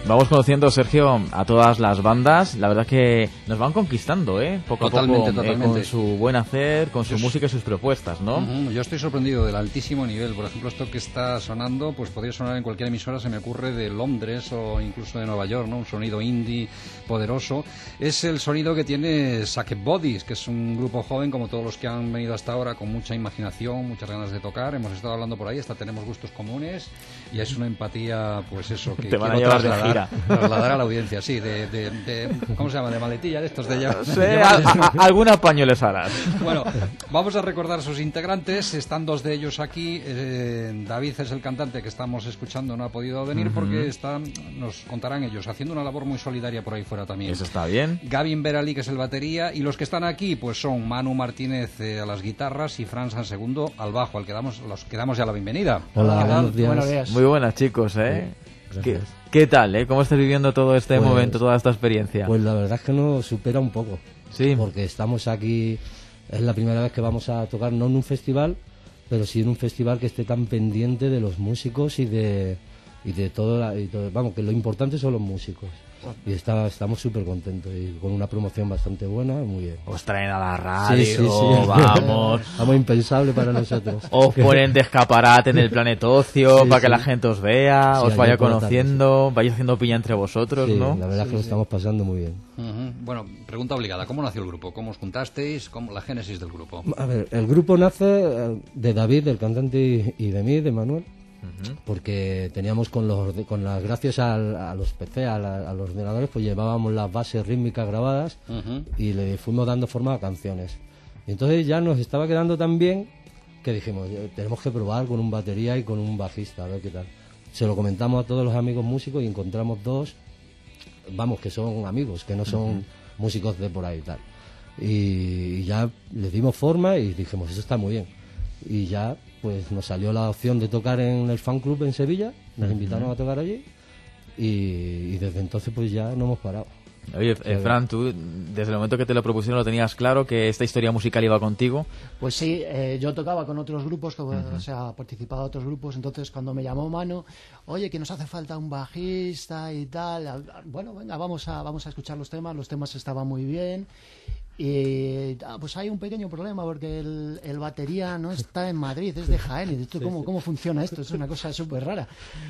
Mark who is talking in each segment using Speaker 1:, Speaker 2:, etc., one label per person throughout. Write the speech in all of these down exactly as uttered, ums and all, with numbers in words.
Speaker 1: Vamos conociendo, Sergio, a todas las bandas. La verdad que nos van conquistando, ¿eh? Poco
Speaker 2: totalmente,
Speaker 1: a poco,
Speaker 2: totalmente.
Speaker 1: Eh, con su buen hacer, con su yo música y sus propuestas, ¿no?
Speaker 2: Uh-huh. Yo estoy sorprendido del altísimo nivel. Por ejemplo, esto que está sonando, pues podría sonar en cualquier emisora, se me ocurre, de Londres o incluso de Nueva York, ¿no? Un sonido indie poderoso. Es el sonido que tiene Sacked Bodies, que es un grupo joven, como todos los que han venido hasta ahora, con mucha imaginación, muchas ganas de tocar. Hemos estado hablando por ahí, hasta tenemos gustos comunes y es una empatía, pues eso, que
Speaker 1: te van a
Speaker 2: quiero
Speaker 1: llevar
Speaker 2: trasladar,
Speaker 1: de gira.
Speaker 2: trasladar a la audiencia, sí, de, de, de ¿cómo se llama? De maletilla, de estos de ya.
Speaker 1: Sí, a, a, alguna pañuelos harás.
Speaker 2: Bueno, vamos a recordar a sus integrantes. Están dos de ellos aquí. Eh, David es el cantante que estamos escuchando, no ha podido venir uh-huh. porque están, nos contarán ellos, haciendo una labor muy solidaria por ahí fuera también.
Speaker 1: Eso está bien.
Speaker 2: Gavin Berali, que es el batería, y los que están aquí pues son Manu Martínez eh, a las guitarras y Fran San Segundo al bajo, al que damos, los que damos ya la bienvenida.
Speaker 3: Hola, Hola buenos, días. buenos días.
Speaker 1: Muy buenas, chicos, ¿eh? Sí, ¿Qué, ¿Qué tal, eh? ¿Cómo estás viviendo todo este pues, momento, toda esta experiencia?
Speaker 3: Pues la verdad es que nos supera un poco.
Speaker 1: Sí.
Speaker 3: Porque estamos aquí, es la primera vez que vamos a tocar, no en un festival, pero sí en un festival que esté tan pendiente de los músicos y de y de todo, la, y todo vamos, que lo importante son los músicos. Y está, estamos súper contentos y con una promoción bastante buena, muy bien.
Speaker 1: Os traen a la radio,
Speaker 3: sí, sí, sí.
Speaker 1: vamos.
Speaker 3: Vamos, impensable para nosotros.
Speaker 1: Os ponen de escaparate en el Planeta Ocio sí, para que sí. la gente os vea,
Speaker 3: sí,
Speaker 1: os vaya conociendo,
Speaker 3: sí.
Speaker 1: vais haciendo piña entre vosotros,
Speaker 3: sí,
Speaker 1: ¿no?
Speaker 3: La verdad
Speaker 2: sí,
Speaker 3: es que lo
Speaker 2: sí.
Speaker 3: estamos pasando muy bien.
Speaker 2: Uh-huh. Bueno, pregunta obligada, ¿cómo nació el grupo? ¿Cómo os juntasteis? ¿Cómo, la génesis del grupo?
Speaker 3: A ver, el grupo nace de David, del cantante, y de mí, de Manuel. Porque teníamos con los con las gracias al, a los P C, a, la, a los ordenadores, pues llevábamos las bases rítmicas grabadas uh-huh. y le fuimos dando forma a canciones. Y entonces ya nos estaba quedando tan bien que dijimos, tenemos que probar con un batería y con un bajista, a ver qué tal. Se lo comentamos a todos los amigos músicos y encontramos dos, vamos, que son amigos, que no son uh-huh. músicos de por ahí y tal. Y, y ya les dimos forma y dijimos, eso está muy bien. Y ya pues nos salió la opción de tocar en el fan club en Sevilla, nos uh-huh. invitaron a tocar allí y, y desde entonces pues ya no hemos parado.
Speaker 1: Oye, eh, Fran, tú desde el momento que te lo propusieron lo tenías claro que esta historia musical iba contigo.
Speaker 4: Pues sí, eh, yo tocaba con otros grupos, uh-huh. o sea, participaba en otros grupos, entonces cuando me llamó Manu, oye, que nos hace falta un bajista y tal, bueno, venga, vamos a, vamos a escuchar los temas, los temas estaban muy bien. Y ah, pues hay un pequeño problema porque el, el batería no está en Madrid, es de Jaén. Y esto, ¿cómo, ¿Cómo funciona esto? Es una cosa súper rara.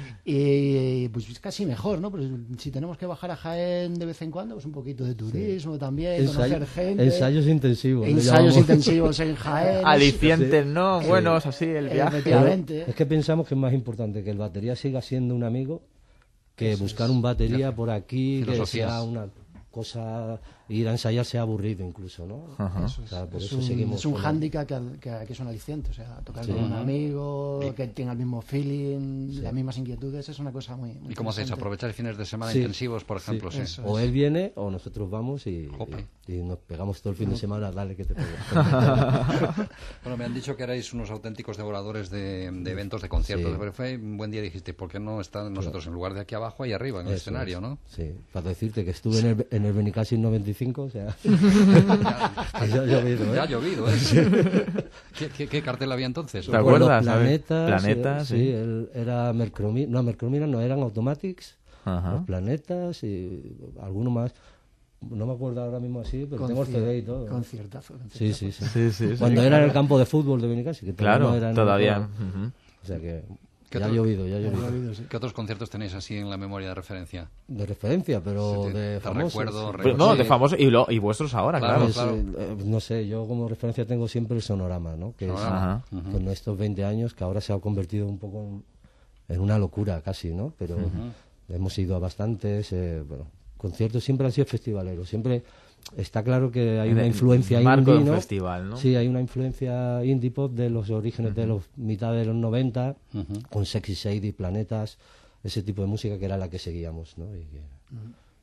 Speaker 4: Y pues es casi mejor, ¿no? Pues si tenemos que bajar a Jaén de vez en cuando, pues un poquito de turismo sí. también,
Speaker 3: Ensayo,
Speaker 4: conocer gente.
Speaker 3: Ensayos intensivos.
Speaker 4: Ensayos intensivos en Jaén.
Speaker 1: Alicientes, ¿no?
Speaker 4: Sí.
Speaker 1: Buenos, así el viaje.
Speaker 4: Efectivamente.
Speaker 3: Es que pensamos que es más importante que el batería siga siendo un amigo que Eso buscar es. un batería ya. por aquí, que sea una cosa, ir a ensayar sea aburrido incluso, ¿no?
Speaker 4: Uh-huh. Eso es, o sea, por es eso un, seguimos es un hándicap que, que, que es un aliciente, o sea, tocar sí. con un amigo, sí. que tenga el mismo feeling, sí. las mismas inquietudes, es una cosa muy, muy
Speaker 2: ¿Y cómo hacéis? ¿Aprovechar fines de semana
Speaker 3: sí.
Speaker 2: intensivos, por ejemplo? Sí.
Speaker 3: Sí. O él viene o nosotros vamos y, y, y nos pegamos todo el fin de semana, dale que te pegas.
Speaker 2: Bueno, me han dicho que erais unos auténticos devoradores de, de eventos, de conciertos, sí. pero fue un buen día dijiste, ¿por qué no están nosotros claro. en lugar de aquí abajo, ahí arriba, en el eso escenario, es. ¿no?
Speaker 3: Sí, para decirte que estuve en el, en el Benicassim noventa y cinco, o sea... ya, ya ha llovido, ¿eh?
Speaker 2: Ya ha llovido, ¿eh? ¿Qué, qué, ¿Qué cartel había entonces?
Speaker 1: ¿Te acuerdas?
Speaker 3: Planetas,
Speaker 1: Planetas,
Speaker 3: sí. sí él era Mercromina, no, Mercromina no, eran Automatics,
Speaker 1: Ajá.
Speaker 3: los Planetas y alguno más. No me acuerdo ahora mismo así, pero tengo el C D y todo.
Speaker 4: Conciertazo.
Speaker 3: Sí, sí, sí.
Speaker 1: sí, sí
Speaker 3: Cuando
Speaker 1: sí,
Speaker 3: era
Speaker 1: claro.
Speaker 3: en el campo de fútbol de Benicassim, que
Speaker 1: claro,
Speaker 3: no era
Speaker 1: todavía.
Speaker 3: Uh-huh. O sea que... Ya
Speaker 2: otro,
Speaker 3: ha llovido, ya ha llovido.
Speaker 2: llovido sí. ¿Qué otros conciertos tenéis así en la memoria de referencia?
Speaker 3: De referencia, pero
Speaker 2: sí, te,
Speaker 3: de
Speaker 2: te
Speaker 3: famosos.
Speaker 2: Recuerdo,
Speaker 3: sí.
Speaker 2: recuerdo,
Speaker 1: no,
Speaker 2: sí.
Speaker 1: de famosos y, lo, y vuestros ahora, claro.
Speaker 2: claro.
Speaker 3: Pues, claro. Eh, no sé, yo como referencia tengo siempre el Sonorama, ¿no? Que
Speaker 2: Sonorama.
Speaker 3: es, uh-huh. con estos veinte años que ahora se ha convertido un poco en, en una locura casi, ¿no? Pero uh-huh. hemos ido a bastantes, eh, bueno, conciertos siempre han sido festivaleros, siempre... Está claro que hay una influencia
Speaker 1: marco
Speaker 3: indie, ¿no?
Speaker 1: Festival, ¿no?
Speaker 3: Sí, hay una influencia indie pop de los orígenes uh-huh. de los mitad de los noventa, uh-huh. con Sexy Shady, Planetas, ese tipo de música que era la que seguíamos, ¿no? Y que, uh-huh.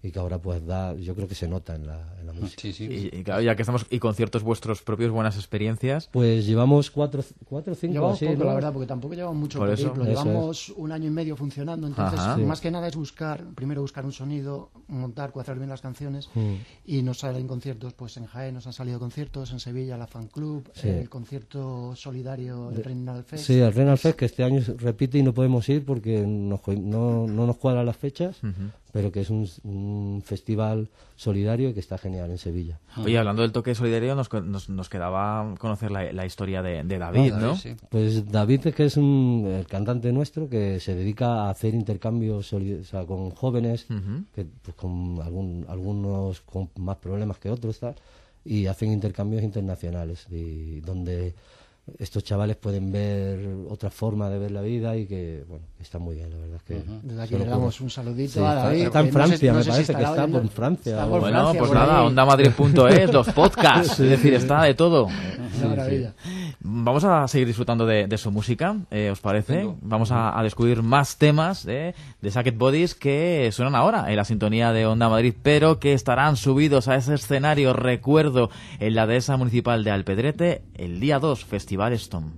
Speaker 3: y que ahora pues da, yo creo que se nota en la, en la música.
Speaker 2: Sí, sí.
Speaker 1: Y, y claro, ya que estamos, y conciertos vuestros propios, buenas experiencias.
Speaker 3: Pues llevamos cuatro, cuatro cinco
Speaker 4: Llevamos
Speaker 3: así,
Speaker 4: poco,
Speaker 3: ¿no?
Speaker 4: la verdad, porque tampoco llevamos mucho
Speaker 1: Por eso.
Speaker 4: periplo.
Speaker 3: Eso
Speaker 4: Llevamos un año y medio funcionando, entonces
Speaker 1: Ajá.
Speaker 3: Sí.
Speaker 4: más que nada es buscar, primero buscar un sonido, montar, cuadrar bien las canciones
Speaker 3: Mm.
Speaker 4: y nos salen conciertos, pues en Jaén nos han salido conciertos, en Sevilla la Fan Club,
Speaker 3: Sí.
Speaker 4: el concierto solidario del Renal Fest.
Speaker 3: Sí, el Renal Fest, que este año se repite y no podemos ir porque nos co- no, no nos cuadran las fechas,
Speaker 1: Ujú.
Speaker 3: pero que es un, un festival solidario que está genial en Sevilla.
Speaker 1: Oye, hablando del toque solidario, nos, co- nos, nos quedaba conocer la, la historia de, de David,
Speaker 2: Ah,
Speaker 1: ¿no?
Speaker 2: sí.
Speaker 3: Pues David, que es un, el cantante nuestro que se dedica a hacer intercambios soli- o sea, con jóvenes,
Speaker 1: Ujú.
Speaker 3: que, pues, con algún- algunos con más problemas que otros, tal, y hacen intercambios internacionales, y donde estos chavales pueden ver otra forma de ver la vida y que, bueno, está muy bien, la verdad es que...
Speaker 4: Desde aquí
Speaker 3: se lo
Speaker 4: le damos
Speaker 3: ocurre.
Speaker 4: un saludito
Speaker 3: Sí,
Speaker 4: a
Speaker 3: está-
Speaker 4: David.
Speaker 3: está en
Speaker 4: que no sé-
Speaker 3: Francia,
Speaker 4: no
Speaker 3: me
Speaker 4: sé si
Speaker 3: parece que
Speaker 4: estará
Speaker 3: está
Speaker 4: oyendo-
Speaker 3: por Francia
Speaker 4: está
Speaker 3: o-
Speaker 4: por
Speaker 1: Bueno,
Speaker 4: Francia,
Speaker 1: pues
Speaker 4: por
Speaker 1: nada,
Speaker 4: ahí.
Speaker 1: ondamadrid punto es, los podcasts, es decir, está de todo.
Speaker 4: Una maravilla.
Speaker 1: Vamos a seguir disfrutando de, de su música, eh, ¿os parece?
Speaker 2: Venga.
Speaker 1: Vamos a, a descubrir más temas eh, de Sacked Bodies que suenan ahora en la sintonía de Onda Madrid, pero que estarán subidos a ese escenario, recuerdo, en la dehesa municipal de Alpedrete, el día dos, Festival Stone.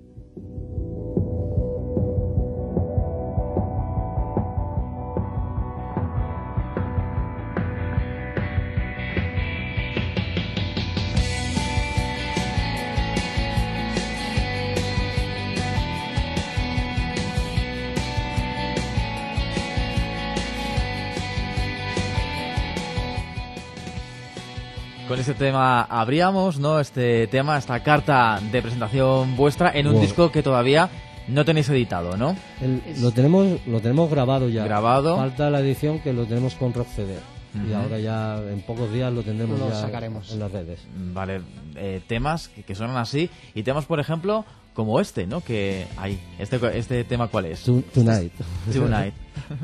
Speaker 1: Con este tema abríamos, ¿no? Este tema, esta carta de presentación vuestra en un
Speaker 3: Wow.
Speaker 1: disco que todavía no tenéis editado, ¿no?
Speaker 3: El-
Speaker 4: Es-
Speaker 3: lo tenemos lo tenemos grabado ya.
Speaker 1: Grabado.
Speaker 3: Falta la edición que lo tenemos con Rock C D. Y
Speaker 1: Ujú.
Speaker 3: ahora ya en pocos días lo tendremos
Speaker 4: Lo
Speaker 3: ya
Speaker 4: sacaremos.
Speaker 3: en las redes.
Speaker 1: Vale, eh, temas que, que suenan así y temas, por ejemplo, como este, ¿no? Que hay. Este, este tema, ¿cuál es?
Speaker 3: To- Tonight.
Speaker 1: Tonight.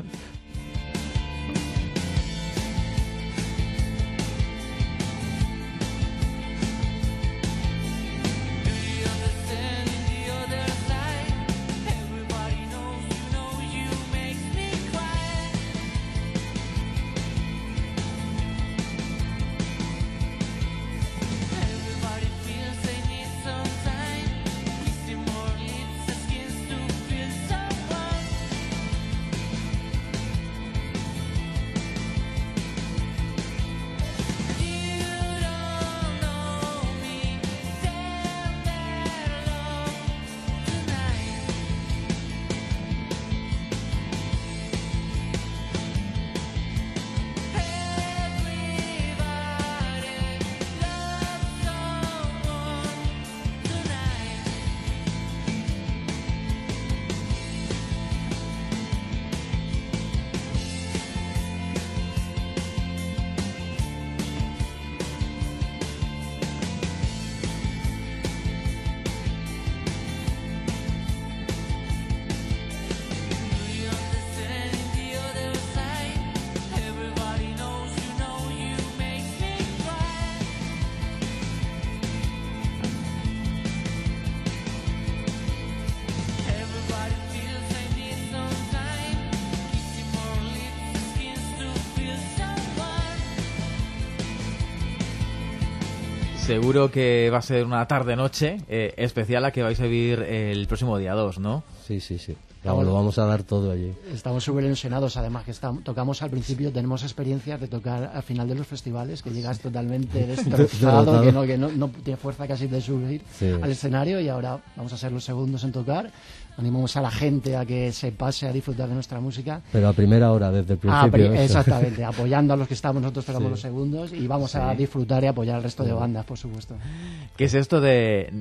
Speaker 1: Seguro que va a ser una tarde-noche eh, especial la que vais a vivir el próximo día dos, ¿no?
Speaker 3: Sí, sí, sí. Vamos, lo vamos a dar todo allí.
Speaker 4: Estamos súper ilusionados, además que estamos, tocamos al principio, tenemos experiencias de tocar al final de los festivales, que llegas totalmente destrozado, que, no, que no, no tiene fuerza casi de subir
Speaker 3: Sí.
Speaker 4: al escenario, y ahora vamos a ser los segundos en tocar. Animamos a la gente a que se pase a disfrutar de nuestra música.
Speaker 3: Pero a primera hora, desde el
Speaker 4: Ah,
Speaker 3: principio.
Speaker 4: pri-
Speaker 3: eso.
Speaker 4: exactamente, apoyando a los que estamos, nosotros tocamos
Speaker 3: Sí.
Speaker 4: los segundos y vamos a disfrutar y apoyar al resto de bandas, por supuesto.
Speaker 1: ¿Qué es esto de...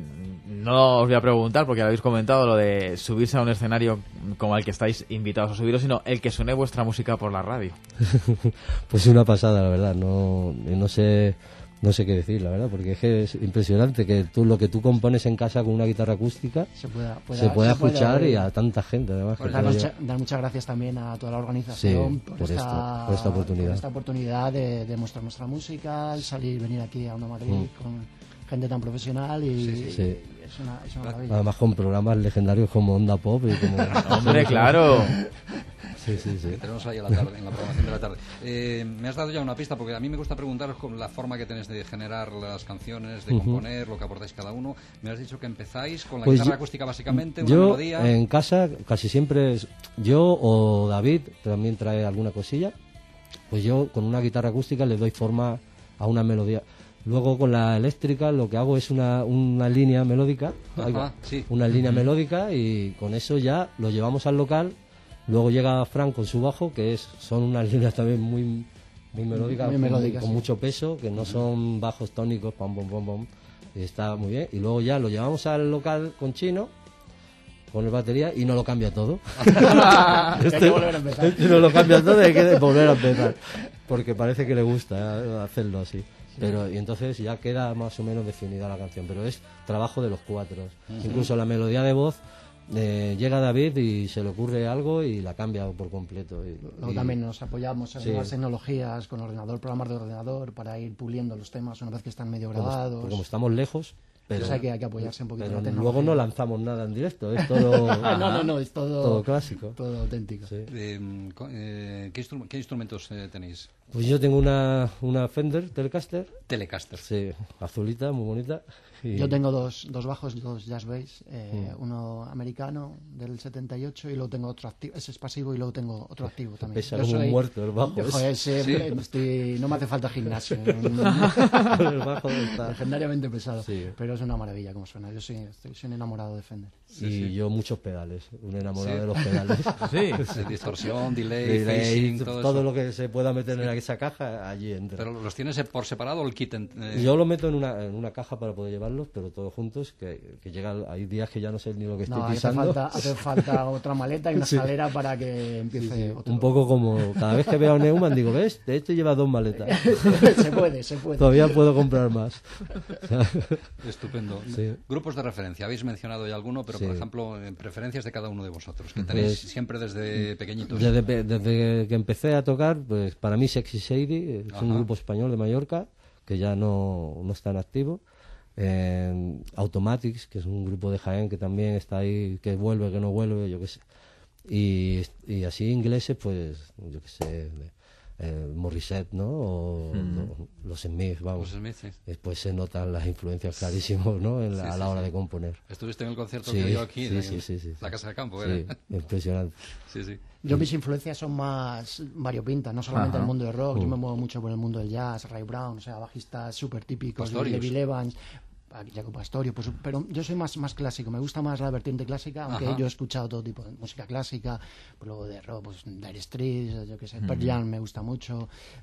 Speaker 1: No os voy a preguntar porque lo habéis comentado, lo de subirse a un escenario como el que estáis invitados a subiros, sino el que suene vuestra música por la radio.
Speaker 3: Pues una pasada, la verdad. No, no sé... No sé qué decir, la verdad, porque es que es impresionante que tú lo que tú compones en casa con una guitarra acústica
Speaker 4: Se pueda, pueda-
Speaker 3: se pueda
Speaker 4: se pueda
Speaker 3: escuchar
Speaker 4: oír.
Speaker 3: y a tanta gente, además. que
Speaker 4: Pues dar,
Speaker 3: todo
Speaker 4: mucha-
Speaker 3: ya-
Speaker 4: dar muchas gracias también a toda la organización
Speaker 3: Sí,
Speaker 4: por,
Speaker 3: por
Speaker 4: esta,
Speaker 3: esto, por esta oportunidad.
Speaker 4: por esta oportunidad de, de mostrar nuestra música, el salir, venir aquí a Onda Madrid
Speaker 3: Mm.
Speaker 4: con gente tan profesional y,
Speaker 2: Sí, sí,
Speaker 3: sí.
Speaker 4: y es una, es una maravilla.
Speaker 3: Además con programas legendarios como Onda Pop y como...
Speaker 1: Hombre, claro.
Speaker 3: Sí, sí, sí.
Speaker 2: Que tenemos ahí a la tarde, en la programación de la tarde. Eh, me has dado ya una pista, porque a mí me gusta preguntaros con la forma que tenéis de generar las canciones, de uh-huh. componer, lo que aportáis cada uno. Me has dicho que empezáis con la pues guitarra yo, acústica básicamente, una
Speaker 3: yo,
Speaker 2: melodía.
Speaker 3: En casa casi siempre es yo o David, también trae alguna cosilla. Pues yo con una guitarra acústica le doy forma a una melodía. Luego con la eléctrica lo que hago es una, una línea melódica,
Speaker 2: Ajá, sí.
Speaker 3: una línea uh-huh. melódica, y con eso ya lo llevamos al local. Luego llega Frank con su bajo, que es son unas líneas también muy muy melódicas,
Speaker 4: muy melódicas
Speaker 3: con
Speaker 4: sí.
Speaker 3: mucho peso, que no son bajos tónicos, pam, pam, pam, pam. Y está muy bien. Y luego ya lo llevamos al local con Chino, con el batería, y no lo cambia todo.
Speaker 4: Hay que volver a empezar.
Speaker 3: No lo cambia todo y hay que volver a empezar, porque parece que le gusta hacerlo así. Pero y entonces ya queda más o menos definida la canción, pero es trabajo de los cuatro. Uh-huh. Incluso la melodía de voz, eh, llega David y se le ocurre algo y la cambia por completo. Y,
Speaker 4: Luego
Speaker 3: y...
Speaker 4: también nos apoyamos en
Speaker 3: sí.
Speaker 4: nuevas tecnologías con ordenador, programas de ordenador, para ir puliendo los temas una vez que están medio grabados.
Speaker 3: Como, como estamos lejos, pero,
Speaker 4: pues hay, que, hay que apoyarse un poquito
Speaker 3: pero
Speaker 4: en la tecnología.
Speaker 3: luego no lanzamos nada en directo, es todo
Speaker 4: no, no, no, es todo,
Speaker 3: todo clásico,
Speaker 4: todo auténtico.
Speaker 3: Sí.
Speaker 2: Eh, eh, ¿qué, instru- ¿Qué instrumentos eh, tenéis?
Speaker 3: Pues yo tengo una, una Fender Telecaster.
Speaker 2: Telecaster.
Speaker 3: Sí, azulita, muy bonita. Y...
Speaker 4: Yo tengo dos, dos bajos, dos jazz bass, eh, mm. uno americano del setenta y ocho y luego tengo otro activo, ese es pasivo, y luego tengo otro activo también.
Speaker 3: Pesa como soy, un muerto el bajo.
Speaker 4: Joder, ese, ¿sí? estoy, no me hace falta gimnasio.
Speaker 3: El bajo está
Speaker 4: legendariamente pesado,
Speaker 3: sí.
Speaker 4: Pero es una maravilla como suena. Yo soy, estoy, soy un enamorado de Fender.
Speaker 3: Sí, y sí. yo muchos pedales, un enamorado sí. de los pedales.
Speaker 2: Sí, sí. Distorsión, delay, delay phasing, todo,
Speaker 3: todo
Speaker 2: eso.
Speaker 3: lo que se pueda meter sí. en esa caja, allí entra.
Speaker 2: ¿Pero los tienes por separado o el kit? En, eh...
Speaker 3: Yo lo meto en una, en una caja para poder llevarlos, pero todos juntos, que, que llega, hay días que ya no sé ni lo que estoy
Speaker 4: no,
Speaker 3: pisando.
Speaker 4: Hace falta, hace falta otra maleta y una
Speaker 3: sí.
Speaker 4: escalera para que empiece
Speaker 3: sí, sí.
Speaker 4: otro.
Speaker 3: Un poco como cada vez que veo a Neumann digo, ¿ves? De esto lleva dos maletas.
Speaker 4: se puede, se puede.
Speaker 3: Todavía puedo comprar más.
Speaker 2: Estupendo.
Speaker 3: Sí.
Speaker 2: Grupos de referencia, habéis mencionado ya alguno, pero
Speaker 3: sí.
Speaker 2: por ejemplo, preferencias de cada uno de vosotros, que tenéis pues, siempre desde pequeñitos.
Speaker 3: Desde, desde que empecé a tocar, pues para mí Sexy Sadie es Ajá. un grupo español de Mallorca, que ya no, no está en activo. Eh, Automatics, que es un grupo de Jaén que también está ahí, que vuelve, que no vuelve, yo qué sé. Y, y así ingleses, pues, yo qué sé, eh, Morissette, ¿no? O mm. lo, los Smiths, vamos.
Speaker 2: Los Smith, sí.
Speaker 3: Después se notan las influencias clarísimos, ¿no? En la, sí, a la
Speaker 2: sí,
Speaker 3: hora
Speaker 2: sí.
Speaker 3: de componer.
Speaker 2: Estuviste en el concierto
Speaker 3: sí,
Speaker 2: que dio aquí,
Speaker 3: sí,
Speaker 2: en
Speaker 3: sí, sí, sí,
Speaker 2: la Casa de Campo,
Speaker 3: sí,
Speaker 2: ¿era?
Speaker 3: impresionante.
Speaker 2: Sí, sí.
Speaker 4: Yo mis influencias son más variopintas, no solamente
Speaker 1: Ajá.
Speaker 4: el mundo del rock,
Speaker 3: Mm.
Speaker 4: yo me muevo mucho por el mundo del jazz, Ray Brown, o sea, bajistas súper típicos, David Evans, Jacopo Astorio, pues, pero yo soy más, más clásico, me gusta más la vertiente clásica, aunque Ajá. yo he escuchado todo tipo de música clásica, pues luego de rock, pues Dire Straits, yo qué sé, mm. Pearl Jam me gusta mucho,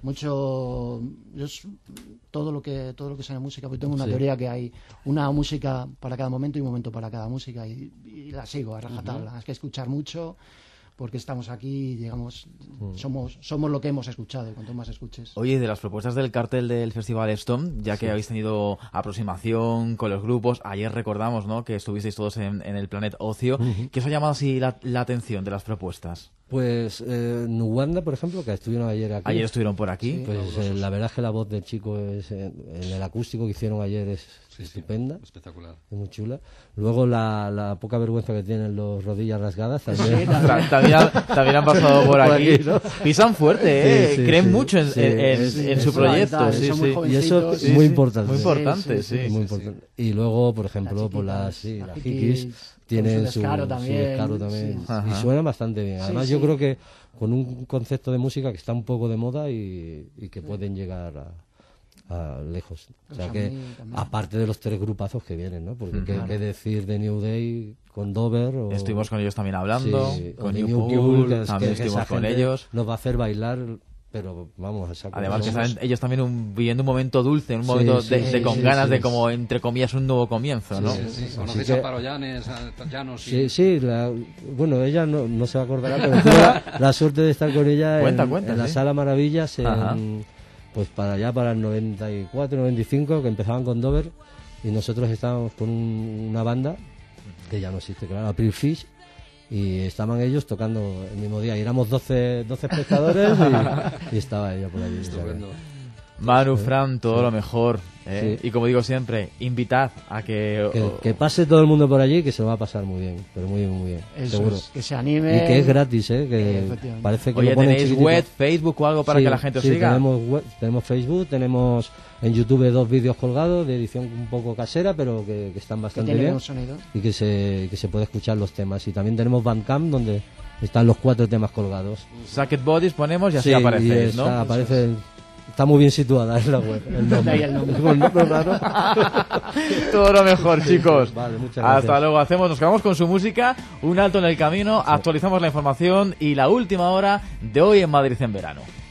Speaker 4: mucho, yo, todo lo que todo lo que sea música, pues tengo una sí. teoría que hay una música para cada momento y un momento para cada música, y, y la sigo a rajatabla, uh-huh. es que escuchar mucho, porque estamos aquí, digamos, mm. somos somos lo que hemos escuchado, y cuanto más escuches.
Speaker 1: Oye, de las propuestas del cartel del Festival Stone, ya que sí. habéis tenido aproximación con los grupos, ayer recordamos, ¿no?, que estuvisteis todos en, en el Planet Ocio, uh-huh. ¿qué os ha llamado así la, la atención de las propuestas?
Speaker 3: Pues eh, Nuwanda, por ejemplo, que estuvieron ayer aquí.
Speaker 1: Ayer estuvieron por aquí.
Speaker 3: Sí, pues eh, la verdad es que la voz del chico es, eh, en el acústico que hicieron ayer es sí, estupenda.
Speaker 2: Sí, espectacular.
Speaker 3: Es muy chula. Luego la, la poca vergüenza que tienen los rodillas rasgadas también.
Speaker 1: Sí, también, también, también han pasado por, por aquí. aquí ¿no? Pisan fuerte, ¿eh? Sí, sí, Creen sí, mucho en, sí, en,
Speaker 3: es,
Speaker 1: en
Speaker 3: es,
Speaker 1: su proyecto. Sí, sí.
Speaker 3: Y eso es muy importante.
Speaker 1: Muy importante, sí.
Speaker 3: Muy importante. Y luego, por ejemplo, por las sí, la Hikis tienen su
Speaker 4: descaro también.
Speaker 3: Sí, descaro también. Y suenan bastante bien. Además, yo creo que con un concepto de música que está un poco de moda y, y que sí. pueden llegar a, a lejos. O sea que, aparte de los tres grupazos que vienen, ¿no? Porque uh-huh. qué, qué decir de New Day con Dover. O,
Speaker 1: estuvimos con ellos también hablando,
Speaker 3: sí,
Speaker 1: con
Speaker 3: New,
Speaker 1: New
Speaker 3: New
Speaker 1: Pool,
Speaker 3: que,
Speaker 1: también
Speaker 3: que
Speaker 1: estuvimos con ellos.
Speaker 3: Nos va a hacer bailar, pero vamos a sacar.
Speaker 1: Además que están ellos también un, viviendo un momento dulce, un momento sí, de, sí, de con sí, ganas sí, de como, entre comillas, un nuevo comienzo, ¿no?
Speaker 2: Sí, sí, sí. ¿Conocéis a Paro Llanes, a Llanos? Y...
Speaker 3: Sí, sí, la, bueno, ella no, no se va a acordar, pero tuve la, la suerte de estar con ella
Speaker 1: cuenta,
Speaker 3: en,
Speaker 1: cuenta,
Speaker 3: en la
Speaker 1: sí.
Speaker 3: Sala Maravillas, en, pues para allá, para el noventa y cuatro, noventa y cinco, que empezaban con Dover, y nosotros estábamos con un, una banda, que ya no existe, claro, April Fish, y estaban ellos tocando el mismo día y éramos doce, doce espectadores y, y estaba ella por allí.
Speaker 2: Estupendo.
Speaker 1: Manu, Fran, todo sí. lo mejor. ¿eh? Sí. Y como digo siempre, invitad a que...
Speaker 3: que... Que pase todo el mundo por allí, que se lo va a pasar muy bien, pero muy muy bien,
Speaker 4: Eso
Speaker 3: seguro.
Speaker 4: Es, que se anime.
Speaker 3: Y que es gratis, ¿eh? Que parece que
Speaker 1: Oye,
Speaker 3: lo ponen
Speaker 1: ¿tenéis
Speaker 3: chiquitito.
Speaker 1: web, Facebook o algo para
Speaker 3: sí,
Speaker 1: que la gente os
Speaker 3: sí,
Speaker 1: siga?
Speaker 3: Tenemos, web, tenemos Facebook, tenemos en YouTube dos vídeos colgados de edición un poco casera, pero que, que están bastante
Speaker 4: que
Speaker 3: bien.
Speaker 4: Un sonido.
Speaker 3: Y que se, que se puede escuchar los temas. Y también tenemos Bandcamp, donde están los cuatro temas colgados.
Speaker 1: Sacket Bodies ponemos y así
Speaker 3: sí,
Speaker 1: aparecéis,
Speaker 3: y
Speaker 1: ¿no?
Speaker 3: está, aparece, está muy bien situada en la web. El nombre.
Speaker 4: Ahí el nombre.
Speaker 3: Con nombre raro.
Speaker 1: Todo lo mejor, chicos.
Speaker 3: Vale, muchas gracias.
Speaker 1: Hasta luego. Hacemos, nos quedamos con su música, un alto en el camino, sí. actualizamos la información y la última hora de Hoy en Madrid en Verano.